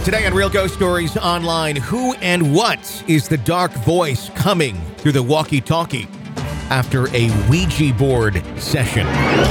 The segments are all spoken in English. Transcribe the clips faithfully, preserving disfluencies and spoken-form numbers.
Today on Real Ghost Stories Online, who and what is the dark voice coming through the walkie-talkie after a Ouija board session?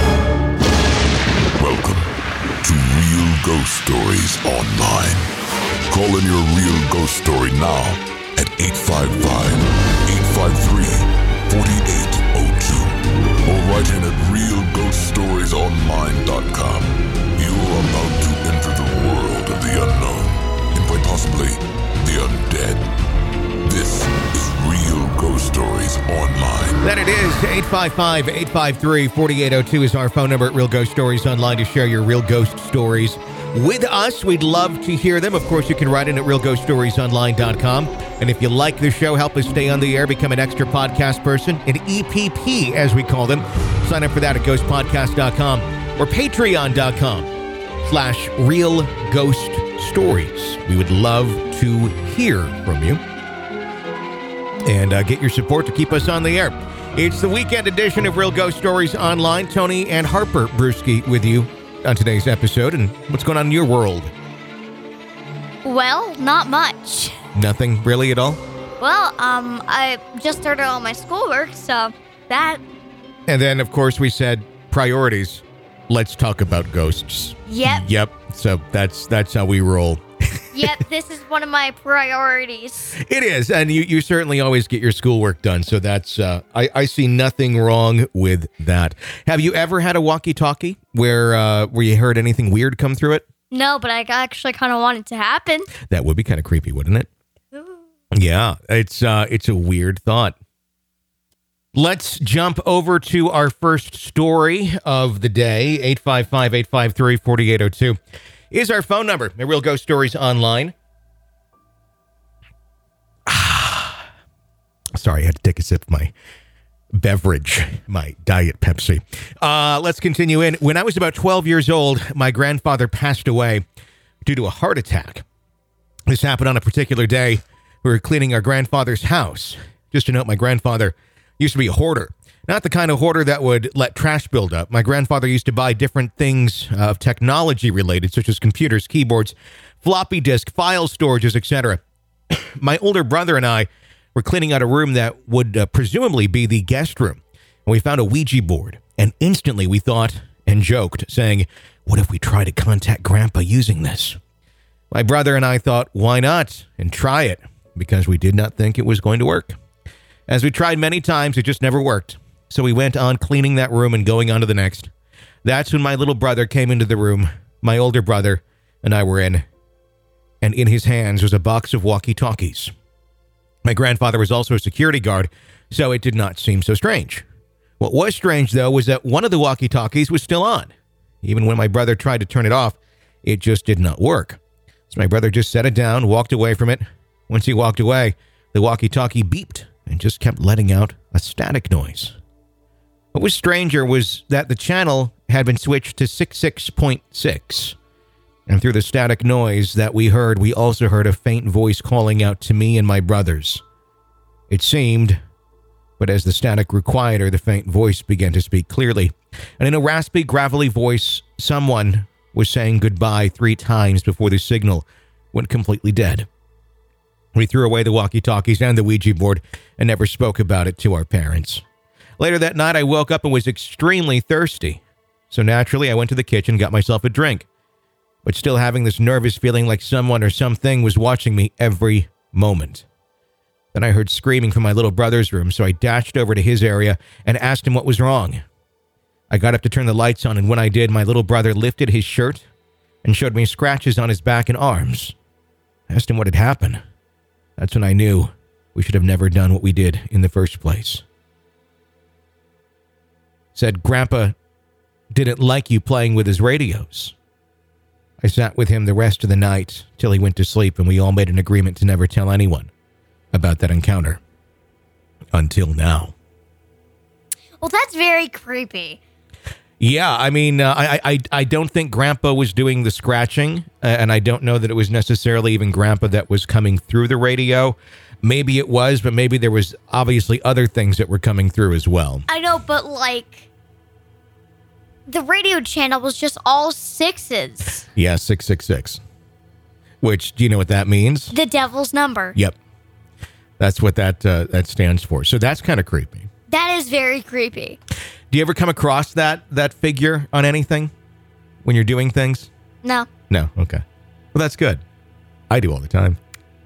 Welcome to Real Ghost Stories Online. Call in your real ghost story now at eight five five, eight five three, four eight zero two or write in at real ghost stories online dot com. You are about to enter the world of the unknown. Quite possibly the undead. This is Real Ghost Stories Online. That it is. eight five five, eight five three, four eight zero two is our phone number at Real Ghost Stories Online to share your real ghost stories with us. We'd love to hear them. Of course, you can write in at real ghost stories online dot com. And if you like the show, help us stay on the air, become an extra podcast person, an E P P as we call them. Sign up for that at ghost podcast dot com or patreon dot com slash real ghost stories. We would love to hear from you and uh, get your support to keep us on the air. It's the weekend edition of Real Ghost Stories Online. Tony and Harper Brewski with you on today's episode. And what's going on in your world? Well, not much. Nothing really at all? Well, um, I just started all my schoolwork, so that... And then, of course, we said priorities. Let's talk about ghosts. Yep. Yep. So that's that's how we roll. Yep, this is one of my priorities. It is, and you, you certainly always get your schoolwork done, so that's, uh, I, I see nothing wrong with that. Have you ever had a walkie-talkie where, uh, where you heard anything weird come through it? No, but I actually kind of want it to happen. That would be kind of creepy, wouldn't it? Ooh. Yeah, it's uh, it's a weird thought. Let's jump over to our first story of the day. eight five five, eight five three, four eight zero two is our phone number at Real Ghost Stories Online. Ah, sorry, I had to take a sip of my beverage, my Diet Pepsi. Uh, let's continue in. When I was about twelve years old, my grandfather passed away due to a heart attack. This happened on a particular day. We were cleaning our grandfather's house. Just to note, my grandfather used to be a hoarder. Not the kind of hoarder that would let trash build up. My grandfather used to buy different things of uh, technology related, such as computers, keyboards, floppy disk, file storages, et cetera. My older brother and I were cleaning out a room that would uh, presumably be the guest room. And we found a Ouija board. And instantly we thought and joked, saying, what if we try to contact Grandpa using this? My brother and I thought, why not? And try it, because we did not think it was going to work. As we tried many times, it just never worked. So we went on cleaning that room and going on to the next. That's when my little brother came into the room. My older brother and I were in. And in his hands was a box of walkie-talkies. My grandfather was also a security guard, so it did not seem so strange. What was strange, though, was that one of the walkie-talkies was still on. Even when my brother tried to turn it off, it just did not work. So my brother just set it down, walked away from it. Once he walked away, the walkie-talkie beeped and just kept letting out a static noise. What was stranger was that the channel had been switched to sixty-six point six. And through the static noise that we heard, we also heard a faint voice calling out to me and my brothers. It seemed, but as the static grew quieter, the faint voice began to speak clearly. And in a raspy, gravelly voice, someone was saying goodbye three times before the signal went completely dead. We threw away the walkie-talkies and the Ouija board and never spoke about it to our parents. Later that night, I woke up and was extremely thirsty. So naturally, I went to the kitchen and got myself a drink. But still having this nervous feeling like someone or something was watching me every moment. Then I heard screaming from my little brother's room, so I dashed over to his area and asked him what was wrong. I got up to turn the lights on, and when I did, my little brother lifted his shirt and showed me scratches on his back and arms. I asked him what had happened. That's when I knew we should have never done what we did in the first place. Said Grandpa didn't like you playing with his radios. I sat with him the rest of the night till he went to sleep, and we all made an agreement to never tell anyone about that encounter. Until now. Well, that's very creepy. Yeah, I mean, uh, I, I I don't think Grandpa was doing the scratching, uh, and I don't know that it was necessarily even Grandpa that was coming through the radio. Maybe it was, but maybe there was obviously other things that were coming through as well. I know, but like, the radio channel was just all sixes. Yeah, six six six. which, do you know what that means? The devil's number. Yep. That's what that uh, that stands for. So that's kind of creepy. That is very creepy. Do you ever come across that that figure on anything when you're doing things? No. No. Okay. Well, that's good. I do all the time.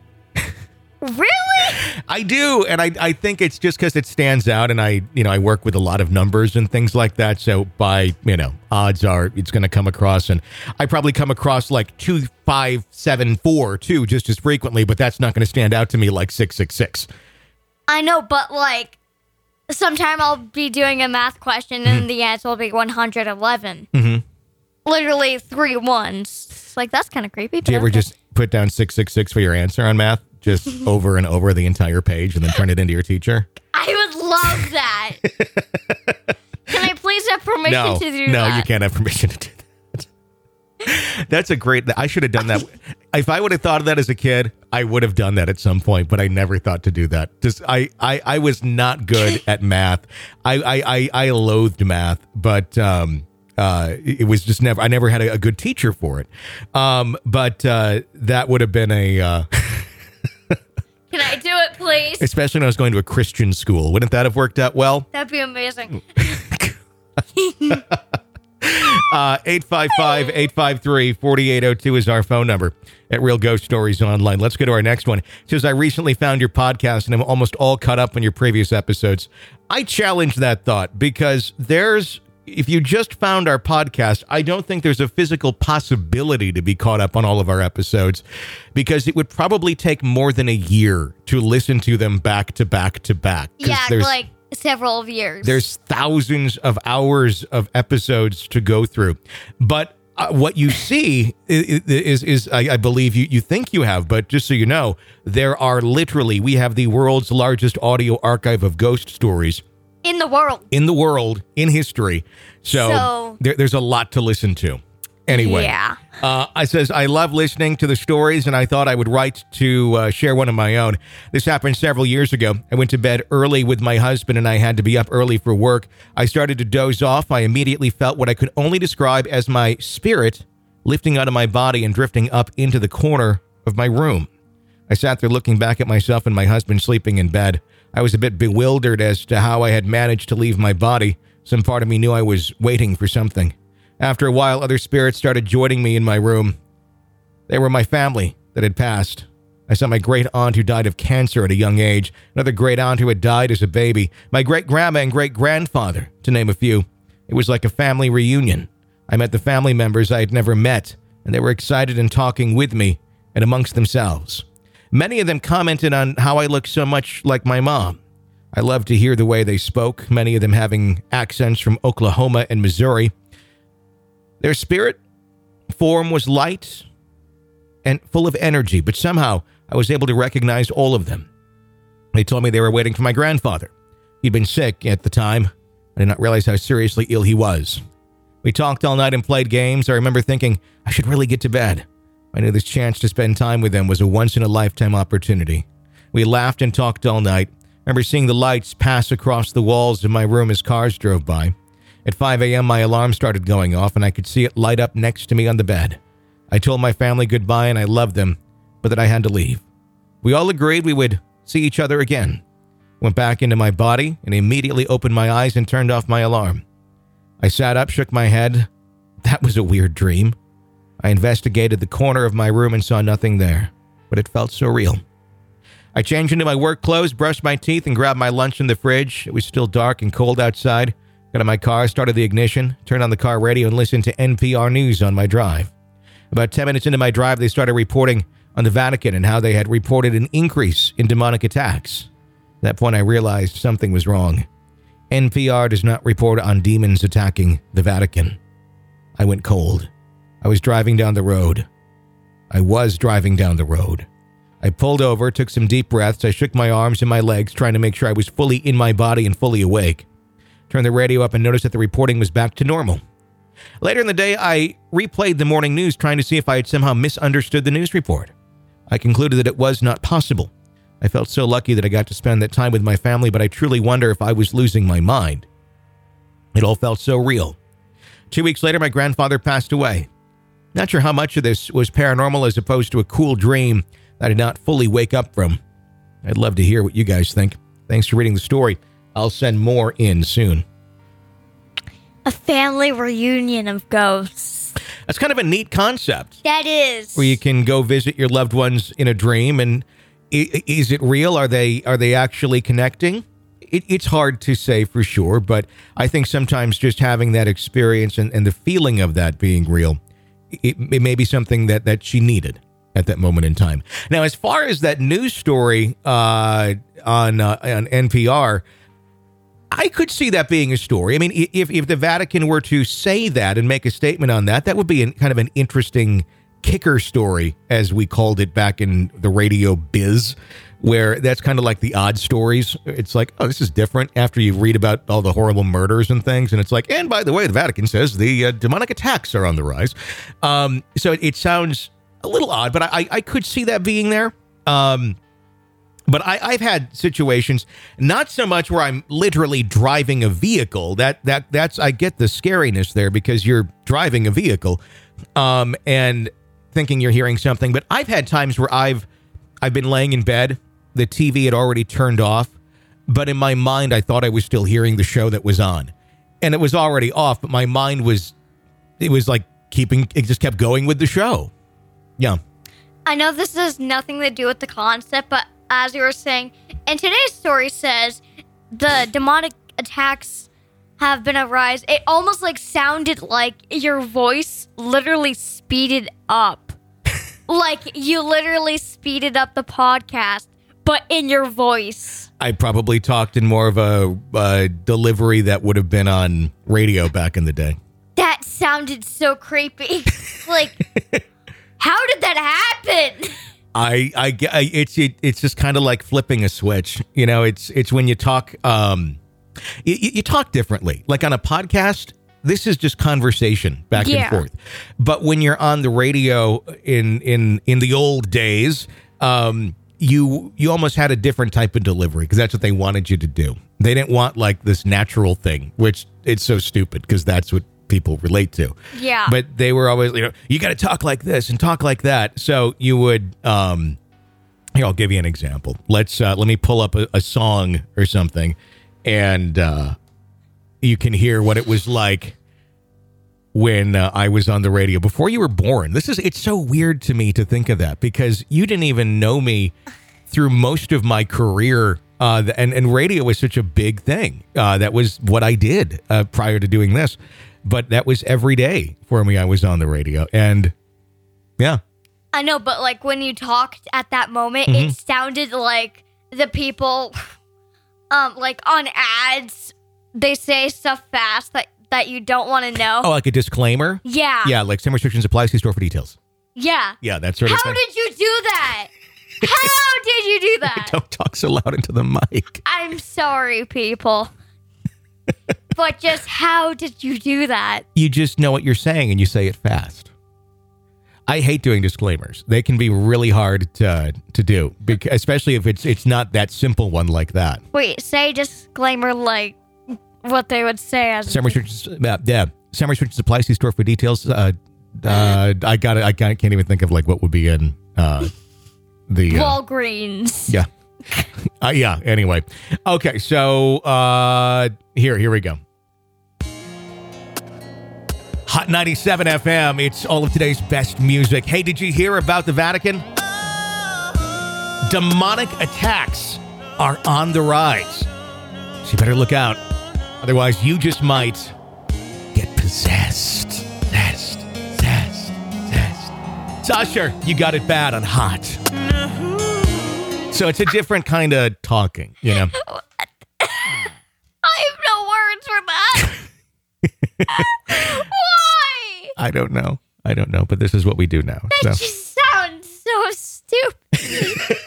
Really? I do, and I I think it's just because it stands out, and I you know I work with a lot of numbers and things like that. So by you know odds are it's going to come across, and I probably come across like two five seven four too, just as frequently, but that's not going to stand out to me like six six six. I know, but like sometime I'll be doing a math question and Mm-hmm. the answer will be one hundred eleven. Mm-hmm. Literally three ones. It's like that's kind of creepy. Do you ever just put down six six six for your answer on math, just over and over the entire page, and then turn it into your teacher? I would love that. Can I please have permission No, to do no, that? you can't have permission to do that. That's a great. I should have done that. If I would have thought of that as a kid, I would have done that at some point. But I never thought to do that. Just I, I, I was not good at math. I, I, I, I loathed math, but um, uh, it was just never. I never had a, a good teacher for it. Um, but uh, that would have been a. Uh, Can I do it, please? especially when I was going to a Christian school. Wouldn't that have worked out well? That'd be amazing. Uh, eight five five, eight five three, four eight zero two is our phone number at Real Ghost Stories Online. Let's go to our next one. It says, I recently found your podcast and I'm almost all caught up on your previous episodes. I challenge that thought because there's, if you just found our podcast, I don't think there's a physical possibility to be caught up on all of our episodes because it would probably take more than a year to listen to them back to back to back. 'Cause Yeah, there's- like several of years. There's thousands of hours of episodes to go through. But uh, what you see is, is, is I, I believe you, you think you have, but just so you know, there are literally, we have the world's largest audio archive of ghost stories in the world. in the world, in history. So, So- there, there's a lot to listen to. Anyway, Yeah. uh, I says, I love listening to the stories, and I thought I would write to uh, share one of my own. This happened several years ago. I went to bed early with my husband, and I had to be up early for work. I started to doze off. I immediately felt what I could only describe as my spirit lifting out of my body and drifting up into the corner of my room. I sat there looking back at myself and my husband sleeping in bed. I was a bit bewildered as to how I had managed to leave my body. Some part of me knew I was waiting for something. After a while, other spirits started joining me in my room. They were my family that had passed. I saw my great aunt who died of cancer at a young age, another great aunt who had died as a baby, my great grandma and great grandfather, to name a few. It was like a family reunion. I met the family members I had never met, and they were excited and talking with me and amongst themselves. Many of them commented on how I looked so much like my mom. I loved to hear the way they spoke, many of them having accents from Oklahoma and Missouri. Their spirit form was light and full of energy, but somehow I was able to recognize all of them. They told me they were waiting for my grandfather. He'd been sick at the time. I did not realize how seriously ill he was. We talked all night and played games. I remember thinking, I should really get to bed. I knew this chance to spend time with them was a once-in-a-lifetime opportunity. We laughed and talked all night. I remember seeing the lights pass across the walls of my room as cars drove by. At five a.m., my alarm started going off, and I could see it light up next to me on the bed. I told my family goodbye, and I loved them, but that I had to leave. We all agreed we would see each other again. Went back into my body and immediately opened my eyes and turned off my alarm. I sat up, shook my head. That was a weird dream. I investigated the corner of my room and saw nothing there, but it felt so real. I changed into my work clothes, brushed my teeth, and grabbed my lunch in the fridge. It was still dark and cold outside. Got in my car, started the ignition, turned on the car radio, and listened to N P R News on my drive. About ten minutes into my drive, they started reporting on the Vatican and how they had reported an increase in demonic attacks. At that point, I realized something was wrong. N P R does not report on demons attacking the Vatican. I went cold. I was driving down the road. I was driving down the road. I pulled over, took some deep breaths. I shook my arms and my legs, trying to make sure I was fully in my body and fully awake. Turned the radio up and noticed that the reporting was back to normal. Later in the day, I replayed the morning news, trying to see if I had somehow misunderstood the news report. I concluded that it was not possible. I felt so lucky that I got to spend that time with my family, but I truly wonder if I was losing my mind. It all felt so real. Two weeks later, my grandfather passed away. Not sure how much of this was paranormal as opposed to a cool dream that I did not fully wake up from. I'd love to hear what you guys think. Thanks for reading the story. I'll send more in soon. A family reunion of ghosts. That's kind of a neat concept. That is. Where you can go visit your loved ones in a dream, and is it real? Are they are they actually connecting? It, it's hard to say for sure, but I think sometimes just having that experience and, and the feeling of that being real, it, it may be something that, that she needed at that moment in time. Now, as far as that news story uh, on uh, on N P R, I could see that being a story. I mean, if if the Vatican were to say that and make a statement on that, that would be an, kind of an interesting kicker story, as we called it back in the radio biz, where that's kind of like the odd stories. It's like, oh, this is different after you read about all the horrible murders and things. And it's like, and by the way, the Vatican says the uh, demonic attacks are on the rise. Um, so it, it sounds a little odd, but I, I could see that being there. Um, but I, I've had situations, not so much where I'm literally driving a vehicle. That that that's I get the scariness there because you're driving a vehicle, um, and thinking you're hearing something. But I've had times where I've I've been laying in bed, the T V had already turned off, but in my mind I thought I was still hearing the show that was on, and it was already off. But my mind was, it was like keeping, it just kept going with the show. Yeah. I know this has nothing to do with the concept, but as you were saying, and today's story says the demonic attacks have been a rise. It almost like sounded like your voice literally speeded up. Like you literally speeded up the podcast, but in your voice. I probably talked in more of a uh, delivery that would have been on radio back in the day. That sounded so creepy. Like, how did that happen? I, I, I it's it, it's just kind of like flipping a switch. You know, it's it's when you talk, um, you, you talk differently. Like on a podcast, this is just conversation back Yeah. and forth. But when you're on the radio in in in the old days, um, you you almost had a different type of delivery because that's what they wanted you to do. They didn't want like this natural thing, which it's so stupid because that's what people relate to. Yeah. But they were always, you know, you got to talk like this and talk like that. So you would, um, here, I'll give you an example. Let's, uh, let me pull up a, a song or something, and uh, you can hear what it was like when uh, I was on the radio before you were born. This is, it's so weird to me to think of that because you didn't even know me through most of my career. Uh, and, and radio was such a big thing. Uh, that was what I did uh, prior to doing this. But that was every day for me. I was on the radio, and yeah. I know, but like when you talked at that moment, Mm-hmm. it sounded like the people, um, like on ads, they say stuff fast that, that you don't want to know. Oh, like a disclaimer? Yeah. Yeah, like some restrictions apply. See store for details. Yeah. Yeah, that sort of How thing. did you do that? How did you do that? Don't talk so loud into the mic. I'm sorry, people. But just how did you do that? You just know what you're saying and you say it fast. I hate doing disclaimers. They can be really hard to to do, because, especially if it's it's not that simple one like that. Wait, say disclaimer like what they would say as Some restrictions, uh, yeah, some restrictions apply. See store for details. Uh, uh, I got it. I can't even think of like what would be in uh, the uh, Walgreens. yeah, uh, yeah. Anyway, okay. So uh, here, here we go. Hot ninety-seven F M. It's all of today's best music. Hey, did you hear about the Vatican? Demonic attacks are on the rise. So you better look out. Otherwise, you just might get possessed. Possessed. Possessed. Possessed. It's Usher. You got it bad on Hot. So it's a different kind of talking, you know? I have no words for that. Why? I don't know. I don't know, but this is what we do now. That So. just sounds so stupid.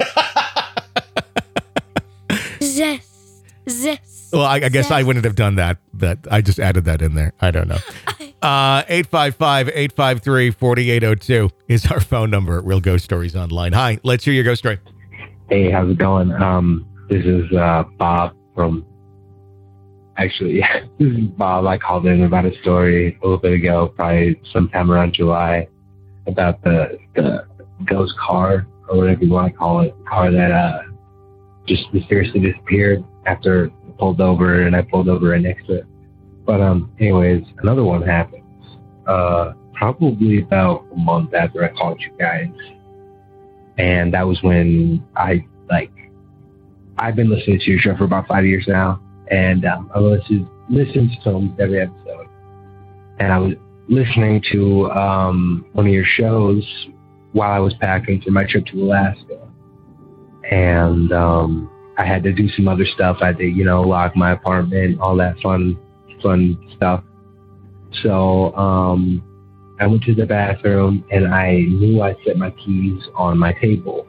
Zest. Zest. Well, I, I guess I wouldn't have done that, but I just added that in there. I don't know. Uh, eight five five, eight five three, four eight zero two is our phone number at Real Ghost Stories Online. Hi, let's hear your ghost story. Hey, how's it going? Um, this is uh, Bob from. Actually, yeah, this is Bob. I called in about a story a little bit ago, probably sometime around July. about the the ghost car or whatever you want to call it, car that uh just mysteriously disappeared after I pulled over and I pulled over right next to it. But um, anyways, another one happened. Uh, probably about a month after I called you guys, and that was when I like I've been listening to your show for about five years now, and um, I listened listened to almost every episode, and I was listening to um, one of your shows while I was packing for my trip to Alaska, and um, I had to do some other stuff. I had to, you know, lock my apartment, all that fun, fun stuff. So um, I went to the bathroom, and I knew I set my keys on my table,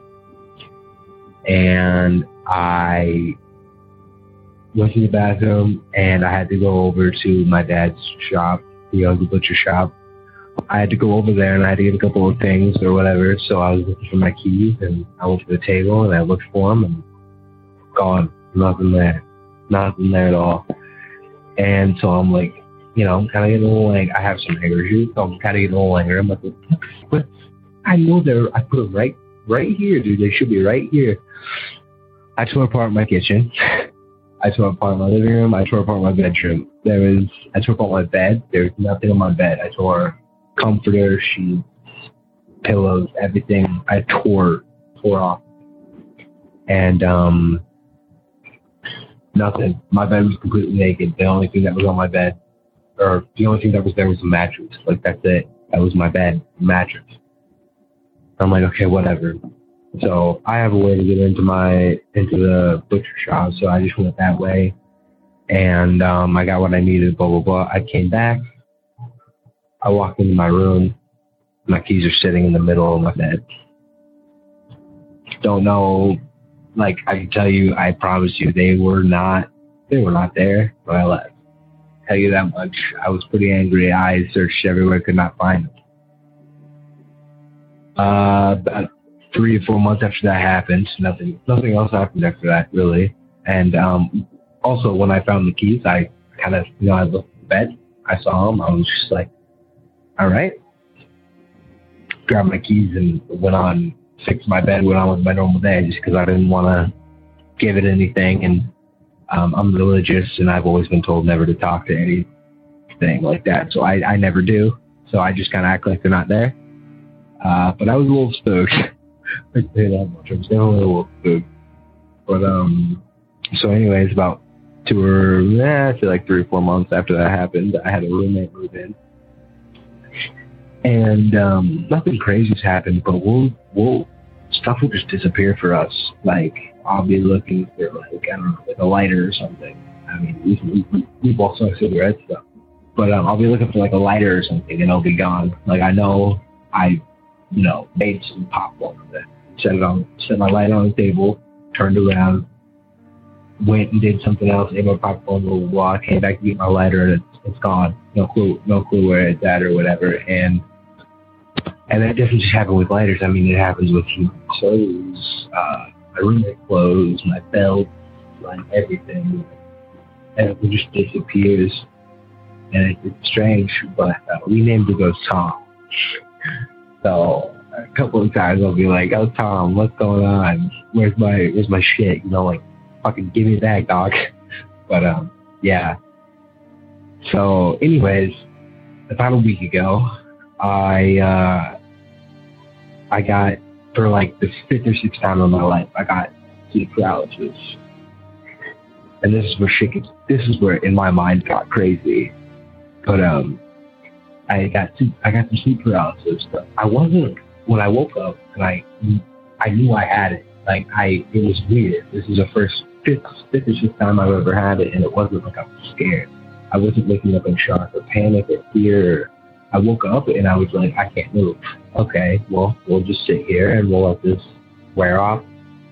and I went to the bathroom, and I had to go over to my dad's shop, the Ugly Butcher shop. I had to go over there, and I had to get a couple of things or whatever. So I was looking for my keys, and I went to the table, and I looked for them, and gone, nothing there, nothing there at all. And so I'm like, you know, I'm kind of getting a little angry. I have some anger issues, so I'm kind of getting a little angry. I'm like, but I know they're, I put them right, right here, dude. They should be right here. I tore apart my kitchen. I tore apart my living room. I tore apart my bedroom. There was, I tore apart my bed. There's nothing on my bed. I tore comforter, sheets, pillows, everything. I tore, tore off. And, um, nothing. My bed was completely naked. The only thing that was on my bed, or the only thing that was there was a mattress. Like, that's it. That was my bed, mattress. I'm like, okay, whatever. So I have a way to get into my into the butcher shop, so I just went that way, and um, I got what I needed. Blah blah blah. I came back. I walked into my room. My keys are sitting in the middle of my bed. Don't know. Like, I can tell you, I promise you, they were not. They were not there when I left. Tell you that much. I was pretty angry. I searched everywhere, could not find them. Uh, about three or four months after that happened, nothing, nothing else happened after that, really. And um, also, when I found the keys, I kind of, you know, I looked at the bed, I saw them, I was just like, all right. Grabbed my keys and went on, fixed my bed, went on with my normal day, just because I didn't want to give it anything. And um, I'm religious, and I've always been told never to talk to anything like that. So I, I never do. So I just kind of act like they're not there. Uh, but I was a little spooked. I can say that much. I was definitely a little spooked. But, um, so anyways, about two or, eh, I feel like three or four months after that happened, I had a roommate move in. And, um, nothing crazy's happened, but we'll, we'll, stuff will just disappear for us. Like, I'll be looking for, like, I don't know, like a lighter or something. I mean, we, we, we both smoke cigarettes, stuff. But, um, I'll be looking for, like, a lighter or something, and it'll be gone. Like, I know I, you know, made some popcorn with it. Set it on, set my light on the table, turned around, went and did something else, ate my popcorn, blah, blah, blah, came back to get my lighter, and it's, it's gone. No clue, no clue where it's at or whatever. And and that doesn't just happen with lighters. I mean, it happens with clothes, uh, my roommate clothes, my belt, like everything. And it just disappears. And it, it's strange, but uh, we named the ghost Tom. So a couple of times I'll be like, "Oh, Tom, what's going on? Where's my where's my shit?" You know, like, fucking give me that, dog. But um, yeah. So, anyways, about a week ago, I uh, I got, for like the fifth or sixth time in my life, I got sleep paralysis, and this is where shit gets, this is where in my mind got crazy. But um. I got I got some sleep paralysis, but I wasn't, when I woke up, and I I knew I had it. Like, I, it was weird. This is the first fifth, fifth or sixth time I've ever had it, and it wasn't like I was scared. I wasn't waking up in shock or panic or fear. I woke up and I was like, I can't move. Okay, well, we'll just sit here and we'll let this wear off.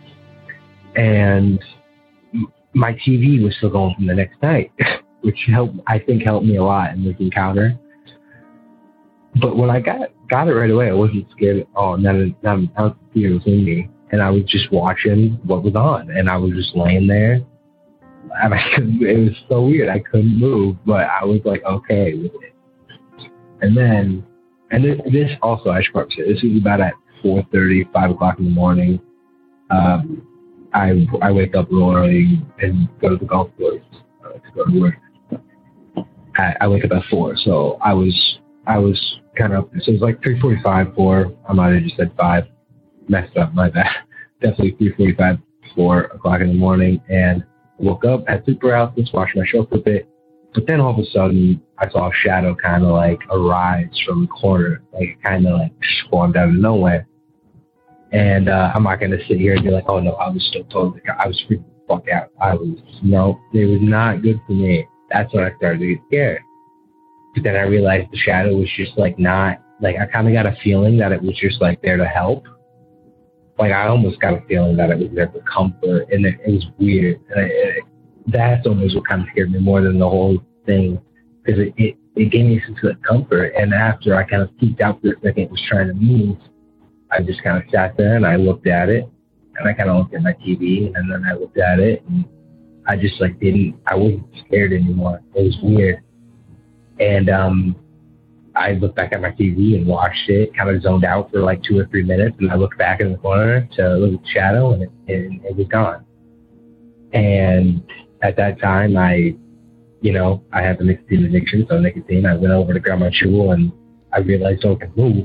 And my T V was still going from the next night, which helped, I think helped me a lot in this encounter. But when I got got it right away, I wasn't scared at all. None of, none of the fear was in me. And I was just watching what was on. And I was just laying there. And I couldn't, it was so weird. I couldn't move, but I was like, okay with it. And then and this, this also, I should probably say, this is about at four thirty, five o'clock in the morning. Um, I I wake up real early and go to the golf course uh, to go to work. I, I wake up at four, so I was I was kind of so it was like three forty-five, four. I might have just said five, messed up, my bad. Definitely three forty-five, four o'clock in the morning, and I woke up, had sleep paralysis, washed my show for a bit, but then all of a sudden I saw a shadow kind of like arise from the corner, like it kind of like spawned out of nowhere. And uh, I'm not going to sit here and be like, oh no, I was still totally, I was freaking the fuck out. I was, no, it was not good for me. That's when I started to get scared. But then I realized the shadow was just like not, like I kind of got a feeling that it was just like there to help. Like I almost got a feeling that it was there for comfort, and it, it was weird. And it, it, that's almost what kind of scared me more than the whole thing, because it, it, it gave me a sense of comfort. And after I kind of freaked out for a second, it was trying to move, I just kind of sat there and I looked at it, and I kind of looked at my T V, and then I looked at it, and I just like didn't, I wasn't scared anymore. It was weird. And um, I looked back at my T V and watched it, kind of zoned out for like two or three minutes, and I looked back in the corner to look at the shadow, and it, and it was gone. And at that time, I, you know, I have a nicotine addiction, so nicotine, I went over to grab my chew, and I realized oh, I could move.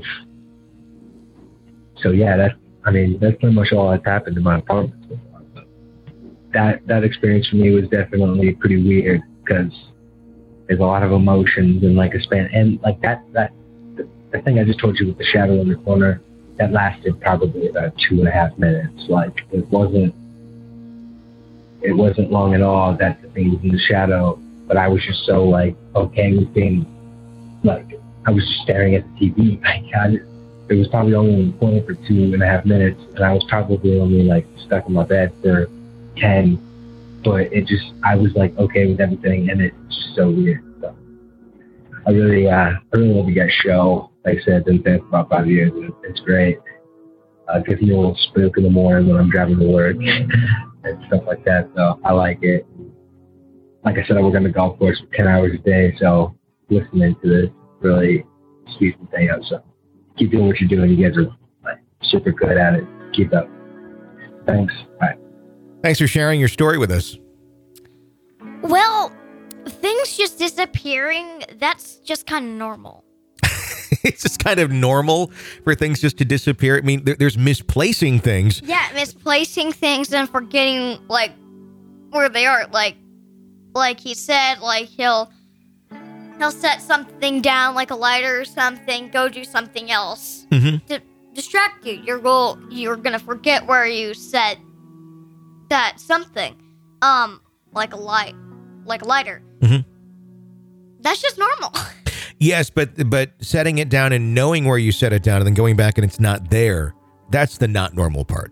So yeah, that's, I mean, that's pretty much all that's happened in my apartment so far. But that, that experience for me was definitely pretty weird, because there's a lot of emotions and like a span, and like that, that, the, the thing I just told you with the shadow in the corner, that lasted probably about two and a half minutes. Like it wasn't, it wasn't long at all that the thing was in the shadow, but I was just so like, okay with being, like, I was just staring at the T V. Like, I just, it was probably only in the corner for two and a half minutes, and I was probably only like stuck in my bed for ten. But it just, I was like okay with everything, and it's just so weird. So I really, uh, I really love you guys' show. Like I said, I've been there for about five years. And it's great. Uh, gives me a little spook in the morning when I'm driving to work and stuff like that. So I like it. Like I said, I work on the golf course for ten hours a day, so listening to this really speeds the thing up. So keep doing what you're doing. You guys are like super good at it. Keep up. Thanks. Bye. Thanks for sharing your story with us. Well, things just disappearing, that's just kind of normal. It's just kind of normal for things just to disappear. I mean, there, there's misplacing things. Yeah, misplacing things and forgetting, like, where they are. Like, like he said, like, he'll he'll set something down, like a lighter or something, go do something else Mm-hmm. to distract you. You're, go, you're going to forget where you set that something, um, like a light, like a lighter. Mm-hmm. That's just normal. Yes, but but setting it down and knowing where you set it down and then going back and it's not there, that's the not normal part.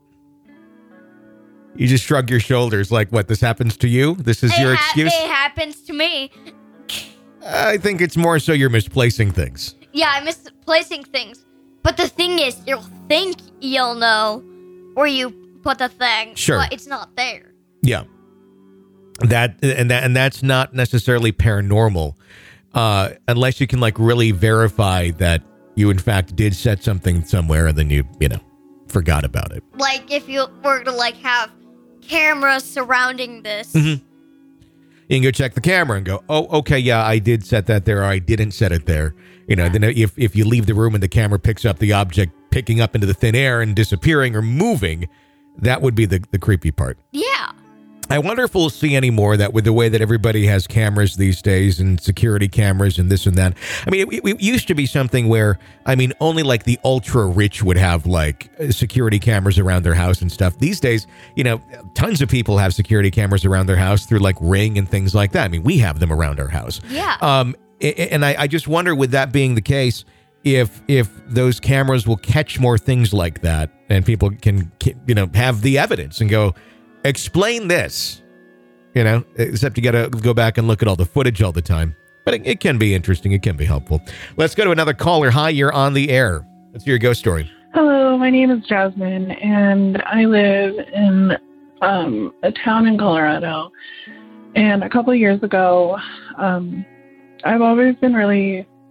You just shrug your shoulders like, what, this happens to you? This is it your ha- excuse? It happens to me. I think it's more so you're misplacing things. Yeah, I'm misplacing things. But the thing is, you'll think you'll know where you put the thing, Sure. but it's not there. Yeah. That and that and that's not necessarily paranormal. Uh, unless you can like really verify that you in fact did set something somewhere and then you, you know, forgot about it. Like if you were to like have cameras surrounding this. Mm-hmm. You can go check the camera and go, oh, okay, yeah, I did set that there or I didn't set it there. You know, then if, if you leave the room and the camera picks up the object picking up into the thin air and disappearing or moving, that would be the, the creepy part. Yeah. I wonder if we'll see any more of that with the way that everybody has cameras these days and security cameras and this and that. I mean, it, it used to be something where, I mean, only like the ultra rich would have like security cameras around their house and stuff. These days, you know, tons of people have security cameras around their house through like Ring and things like that. I mean, we have them around our house. Yeah. Um, and I, I just wonder, with that being the case, if if those cameras will catch more things like that and people can, you know, have the evidence and go, explain this, you know, except you got to go back and look at all the footage all the time. But it, it can be interesting. It can be helpful. Let's go to another caller. Hi, you're on the air. Let's hear your ghost story. Hello, my name is Jasmine, and I live in um, a town in Colorado. And a couple of years ago, um, I've always been really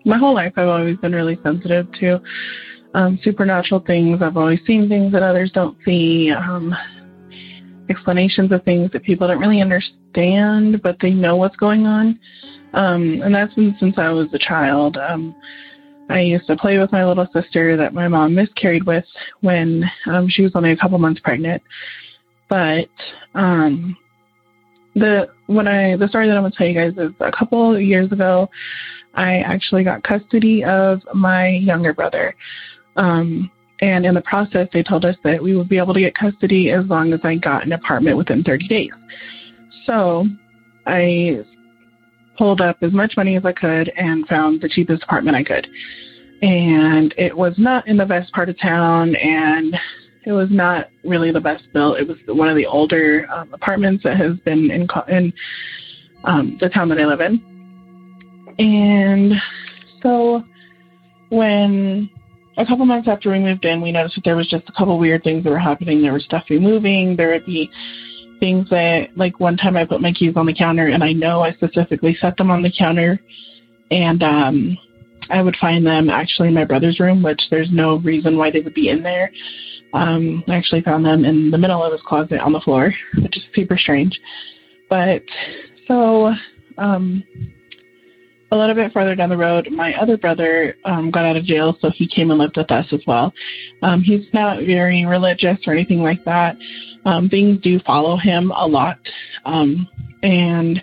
my whole life I've always been really sensitive to um, supernatural things. I've always seen things that others don't see, um, explanations of things that people don't really understand, but they know what's going on. Um, and that's been since I was a child. Um, I used to play with my little sister that my mom miscarried with when um, she was only a couple months pregnant. But um, the when I the story that I'm going to tell you guys is a couple of years ago, I actually got custody of my younger brother. Um, and in the process, they told us that we would be able to get custody as long as I got an apartment within thirty days. So I pulled up as much money as I could and found the cheapest apartment I could. And it was not in the best part of town, and it was not really the best built. It was one of the older um, apartments that has been in, in um, the town that I live in. And so when a couple months after we moved in, we noticed that there was just a couple weird things that were happening. There was stuff removing. There would be things that, like one time I put my keys on the counter, and I know I specifically set them on the counter, and um, I would find them actually in my brother's room, which there's no reason why they would be in there. Um, I actually found them in the middle of his closet on the floor, which is super strange. But so um, a little bit further down the road, my other brother um, got out of jail, so he came and lived with us as well. Um, he's not very religious or anything like that. Um, things do follow him a lot. Um, and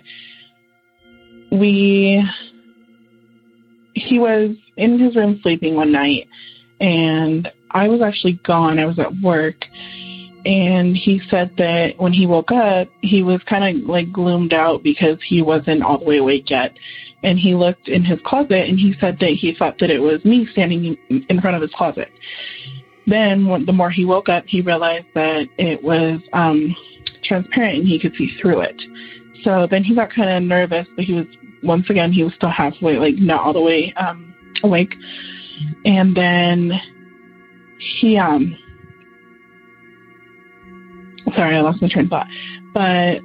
we, he was in his room sleeping one night, and I was actually gone. I was at work. And he said that when he woke up, he was kind of like gloomed out because he wasn't all the way awake yet. And he looked in his closet, and he said that he thought that it was me standing in, in front of his closet. Then when, the more he woke up, he realized that it was um, transparent and he could see through it. So then he got kind of nervous, but he was, once again, he was still halfway, like not all the way um, awake. And then he, um, sorry, I lost my train of thought. But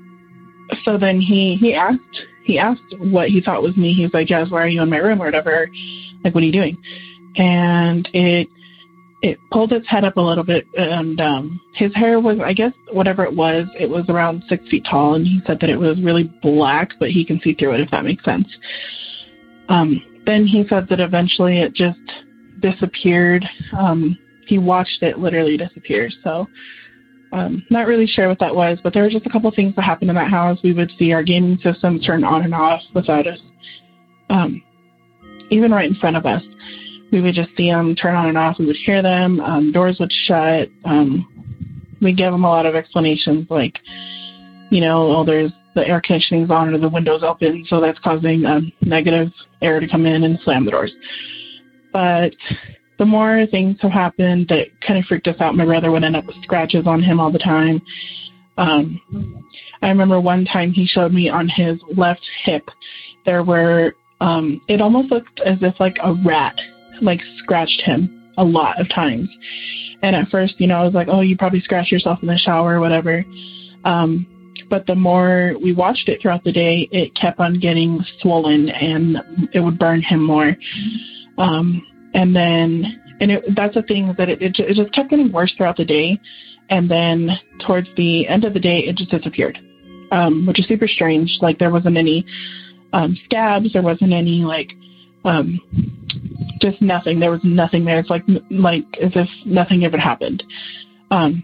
so then he, he asked, he asked what he thought was me. He was like, "Jazz, why are you in my room?" or whatever. Like, what are you doing? And it, It pulled its head up a little bit, and um, his hair was, I guess, whatever it was, it was around six feet tall, and he said that it was really black, but he can see through it, if that makes sense. Um, then he said that eventually it just disappeared. Um, he watched it literally disappear, so um, not really sure what that was, but there were just a couple things that happened in that house. We would see our gaming system turn on and off without us, um, even right in front of us. We would just see them turn on and off. We would hear them. Um, doors would shut. Um, we'd give them a lot of explanations, like, you know, oh, there's the air conditioning's on or the window's open, so that's causing um, negative air to come in and slam the doors. But the more things have happened that kind of freaked us out, my brother would end up with scratches on him all the time. Um, I remember one time he showed me on his left hip, there were, um, it almost looked as if like a rat like scratched him a lot of times. And at first, you know, I was like, oh, you probably scratched yourself in the shower or whatever. Um, but the more we watched it throughout the day, it kept on getting swollen and it would burn him more. Um, and then, and it, that's the thing, that it, it, it just kept getting worse throughout the day. And then towards the end of the day, it just disappeared, um, which is super strange. Like, there wasn't any um, scabs. There wasn't any, like, um, just nothing. There was nothing there. It's like, like as if nothing ever happened. Um,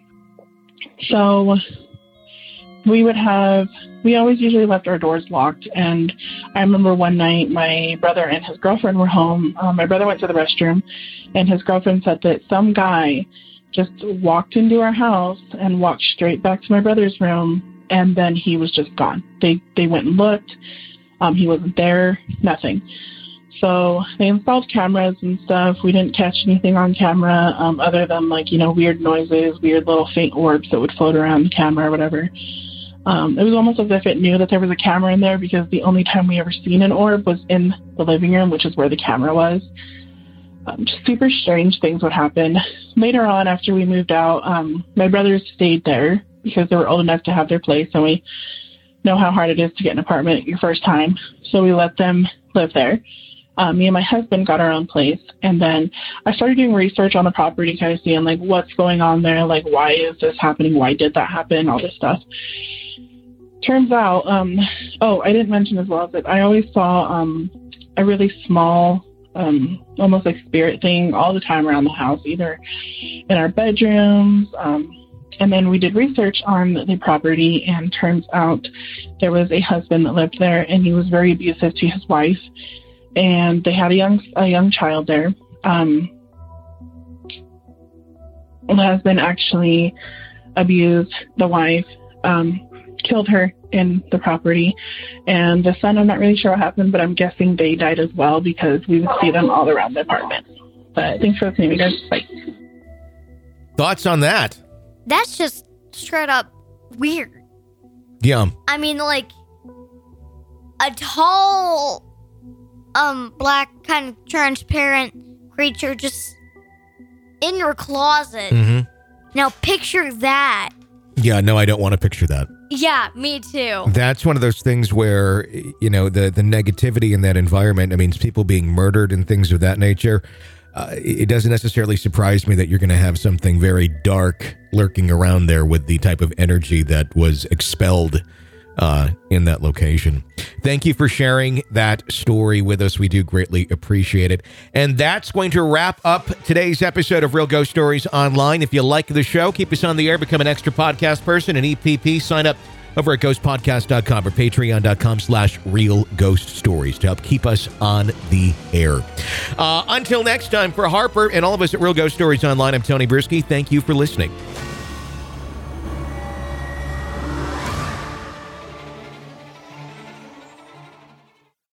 so we would have, we always usually left our doors locked. And I remember one night my brother and his girlfriend were home. Um, my brother went to the restroom, and his girlfriend said that some guy just walked into our house and walked straight back to my brother's room, and then he was just gone. They they went and looked. Um, he wasn't there, nothing. So they installed cameras and stuff. We didn't catch anything on camera um, other than, like, you know, weird noises, weird little faint orbs that would float around the camera or whatever. Um, it was almost as if it knew that there was a camera in there, because the only time we ever seen an orb was in the living room, which is where the camera was. Um, just super strange things would happen. Later on, after we moved out, um, my brothers stayed there because they were old enough to have their place, and we know how hard it is to get an apartment your first time. So we let them live there. Um, me and my husband got our own place, and then I started doing research on the property, kind of seeing like what's going on there, like why is this happening, why did that happen, all this stuff. Turns out, um, oh, I didn't mention as well that I always saw um, a really small, um, almost like spirit thing all the time around the house, either in our bedrooms. Um, and then we did research on the property, and turns out there was a husband that lived there, and he was very abusive to his wife. And they had a young a young child there. Um, the husband actually abused the wife, um, killed her in the property. And the son, I'm not really sure what happened, but I'm guessing they died as well, because we would see them all around the apartment. But thanks for listening, guys. Bye. Thoughts on that? That's just straight up weird. Yeah. I mean, like, a tall, um, black, kind of transparent creature just in your closet. Mm-hmm. Now, picture that. Yeah, no, I don't want to picture that. Yeah, me too. That's one of those things where, you know, the, the negativity in that environment, I mean, people being murdered and things of that nature, uh, it doesn't necessarily surprise me that you're going to have something very dark lurking around there with the type of energy that was expelled uh, in that location. Thank you for sharing that story with us. We do greatly appreciate it. And that's going to wrap up today's episode of Real Ghost Stories Online. If you like the show, keep us on the air, become an extra podcast person, an E P P, sign up over at ghost podcast dot com or patreon.com slash real ghost stories to help keep us on the air. Uh, until next time, for Harper and all of us at Real Ghost Stories Online, I'm Tony Brisky. Thank you for listening.